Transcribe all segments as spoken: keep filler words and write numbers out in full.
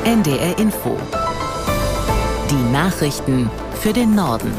N D R Info. Die Nachrichten für den Norden.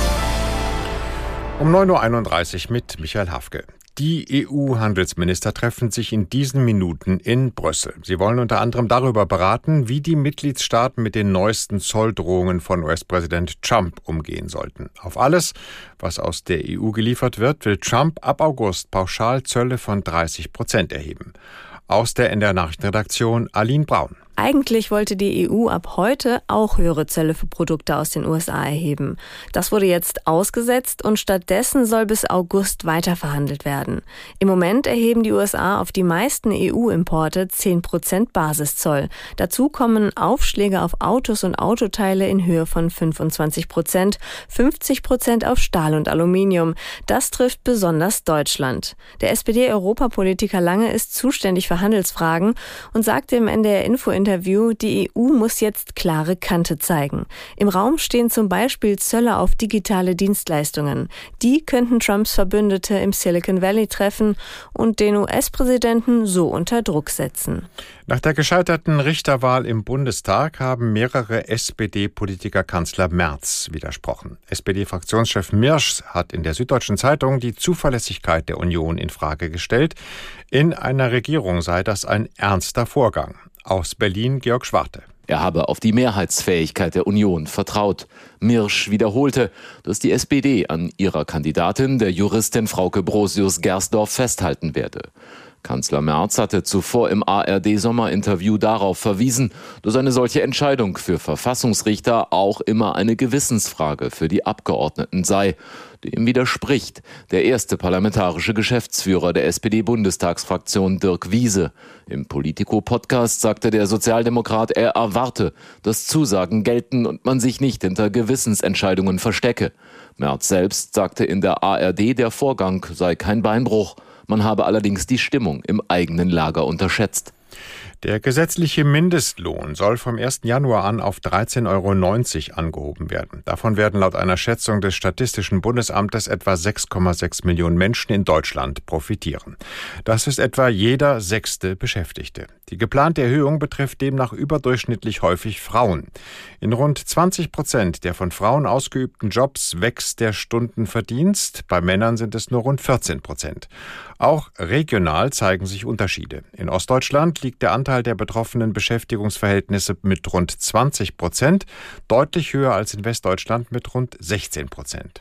Um neun Uhr einunddreißig mit Michael Hafke. Die E U-Handelsminister treffen sich in diesen Minuten in Brüssel. Sie wollen unter anderem darüber beraten, wie die Mitgliedstaaten mit den neuesten Zolldrohungen von U S-Präsident Trump umgehen sollten. Auf alles, was aus der E U geliefert wird, will Trump ab August pauschal Zölle von dreißig Prozent erheben. Aus der N D R-Nachrichtenredaktion Aline Braun. Eigentlich wollte die E U ab heute auch höhere Zölle für Produkte aus den U S A erheben. Das wurde jetzt ausgesetzt und stattdessen soll bis August weiterverhandelt werden. Im Moment erheben die U S A auf die meisten E U-Importe zehn Prozent Basiszoll. Dazu kommen Aufschläge auf Autos und Autoteile in Höhe von fünfundzwanzig Prozent, fünfzig Prozent auf Stahl und Aluminium. Das trifft besonders Deutschland. Der S P D-Europapolitiker Lange ist zuständig für Handelsfragen und sagte im N D R-Info Interview, die E U muss jetzt klare Kante zeigen. Im Raum stehen zum Beispiel Zölle auf digitale Dienstleistungen. Die könnten Trumps Verbündete im Silicon Valley treffen und den U S-Präsidenten so unter Druck setzen. Nach der gescheiterten Richterwahl im Bundestag haben mehrere S P D-Politiker Kanzler Merz widersprochen. S P D-Fraktionschef Mirsch hat in der Süddeutschen Zeitung die Zuverlässigkeit der Union in Frage gestellt. In einer Regierung sei das ein ernster Vorgang. Aus Berlin Georg Schwarte. Er habe auf die Mehrheitsfähigkeit der Union vertraut. Mirsch wiederholte, dass die S P D an ihrer Kandidatin, der Juristin Frauke Brosius-Gersdorf, festhalten werde. Kanzler Merz hatte zuvor im A R D-Sommerinterview darauf verwiesen, dass eine solche Entscheidung für Verfassungsrichter auch immer eine Gewissensfrage für die Abgeordneten sei. Dem widerspricht der erste parlamentarische Geschäftsführer der S P D-Bundestagsfraktion Dirk Wiese. Im Politico-Podcast sagte der Sozialdemokrat, er erwarte, dass Zusagen gelten und man sich nicht hinter Gewissensentscheidungen verstecke. Merz selbst sagte in der A R D, der Vorgang sei kein Beinbruch. Man habe allerdings die Stimmung im eigenen Lager unterschätzt. Der gesetzliche Mindestlohn soll vom ersten Januar an auf dreizehn Euro neunzig angehoben werden. Davon werden laut einer Schätzung des Statistischen Bundesamtes etwa sechs Komma sechs Millionen Menschen in Deutschland profitieren. Das ist etwa jeder sechste Beschäftigte. Die geplante Erhöhung betrifft demnach überdurchschnittlich häufig Frauen. In rund zwanzig Prozent der von Frauen ausgeübten Jobs wächst der Stundenverdienst. Bei Männern sind es nur rund vierzehn Prozent. Auch regional zeigen sich Unterschiede. In Ostdeutschland liegt der Anteil der betroffenen Beschäftigungsverhältnisse mit rund zwanzig Prozent, deutlich höher als in Westdeutschland mit rund sechzehn Prozent.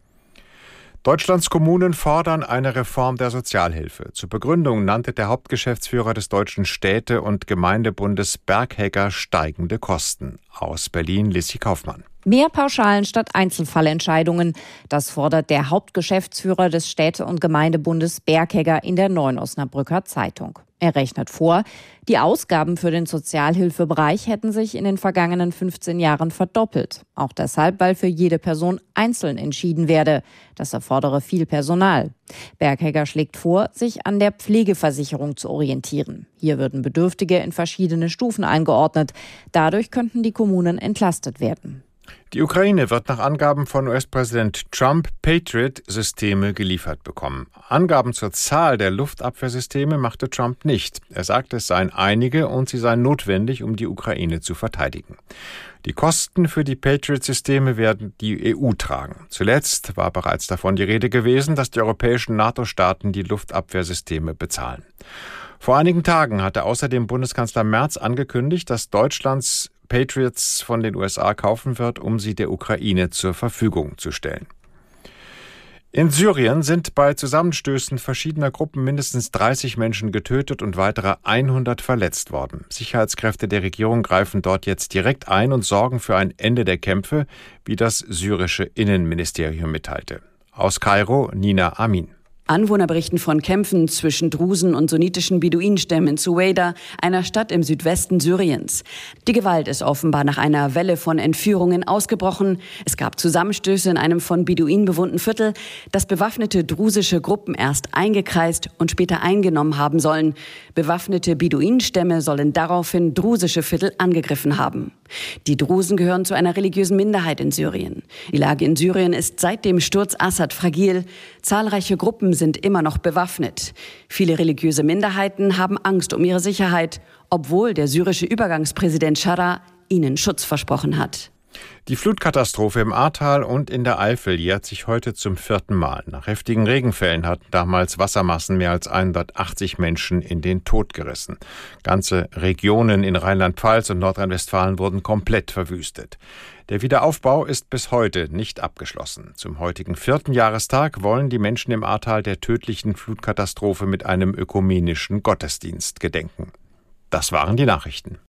Deutschlands Kommunen fordern eine Reform der Sozialhilfe. Zur Begründung nannte der Hauptgeschäftsführer des Deutschen Städte- und Gemeindebundes Berghegger steigende Kosten. Aus Berlin Lissi Kaufmann. Mehr Pauschalen statt Einzelfallentscheidungen. Das fordert der Hauptgeschäftsführer des Städte- und Gemeindebundes Berghegger in der Neuen Osnabrücker Zeitung. Er rechnet vor, die Ausgaben für den Sozialhilfebereich hätten sich in den vergangenen fünfzehn Jahren verdoppelt. Auch deshalb, weil für jede Person einzeln entschieden werde. Das erfordere viel Personal. Berghegger schlägt vor, sich an der Pflegeversicherung zu orientieren. Hier würden Bedürftige in verschiedene Stufen eingeordnet. Dadurch könnten die Kommunen entlastet werden. Die Ukraine wird nach Angaben von U S-Präsident Trump Patriot-Systeme geliefert bekommen. Angaben zur Zahl der Luftabwehrsysteme machte Trump nicht. Er sagte, es seien einige und sie seien notwendig, um die Ukraine zu verteidigen. Die Kosten für die Patriot-Systeme werden die E U tragen. Zuletzt war bereits davon die Rede gewesen, dass die europäischen NATO-Staaten die Luftabwehrsysteme bezahlen. Vor einigen Tagen hatte außerdem Bundeskanzler Merz angekündigt, dass Deutschlands Patriots von den U S A kaufen wird, um sie der Ukraine zur Verfügung zu stellen. In Syrien sind bei Zusammenstößen verschiedener Gruppen mindestens dreißig Menschen getötet und weitere hundert verletzt worden. Sicherheitskräfte der Regierung greifen dort jetzt direkt ein und sorgen für ein Ende der Kämpfe, wie das syrische Innenministerium mitteilte. Aus Kairo Nina Amin. Anwohner berichten von Kämpfen zwischen Drusen und sunnitischen Beduinenstämmen in Suwaida, einer Stadt im Südwesten Syriens. Die Gewalt ist offenbar nach einer Welle von Entführungen ausgebrochen. Es gab Zusammenstöße in einem von Beduinen bewohnten Viertel, das bewaffnete drusische Gruppen erst eingekreist und später eingenommen haben sollen. Bewaffnete Beduinenstämme sollen daraufhin drusische Viertel angegriffen haben. Die Drusen gehören zu einer religiösen Minderheit in Syrien. Die Lage in Syrien ist seit dem Sturz Assad fragil. Zahlreiche Gruppen sind immer noch bewaffnet. Viele religiöse Minderheiten haben Angst um ihre Sicherheit, obwohl der syrische Übergangspräsident Scharra ihnen Schutz versprochen hat. Die Flutkatastrophe im Ahrtal und in der Eifel jährt sich heute zum vierten Mal. Nach heftigen Regenfällen hatten damals Wassermassen mehr als hundertachtzig Menschen in den Tod gerissen. Ganze Regionen in Rheinland-Pfalz und Nordrhein-Westfalen wurden komplett verwüstet. Der Wiederaufbau ist bis heute nicht abgeschlossen. Zum heutigen vierten Jahrestag wollen die Menschen im Ahrtal der tödlichen Flutkatastrophe mit einem ökumenischen Gottesdienst gedenken. Das waren die Nachrichten.